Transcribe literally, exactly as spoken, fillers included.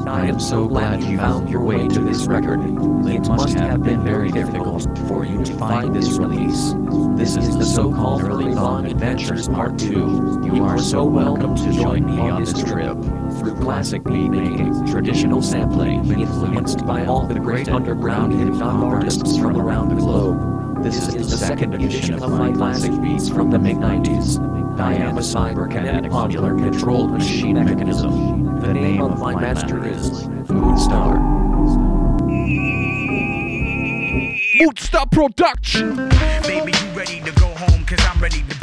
I am so glad you found your way to this record. It must have been very difficult for you to find this release. This is the so-called Early Dawn Adventures Part two. You are so welcome to join me on this trip through classic beat making, traditional sampling, influenced by all the great underground hip-hop artists from around the globe. This is the second edition of my classic beats from the mid nineties. I am a cyberkinetic modular controlled machine mechanism. The name of my master is Moonstar. Moonstar Production. Baby, you ready to go home? Cause I'm ready to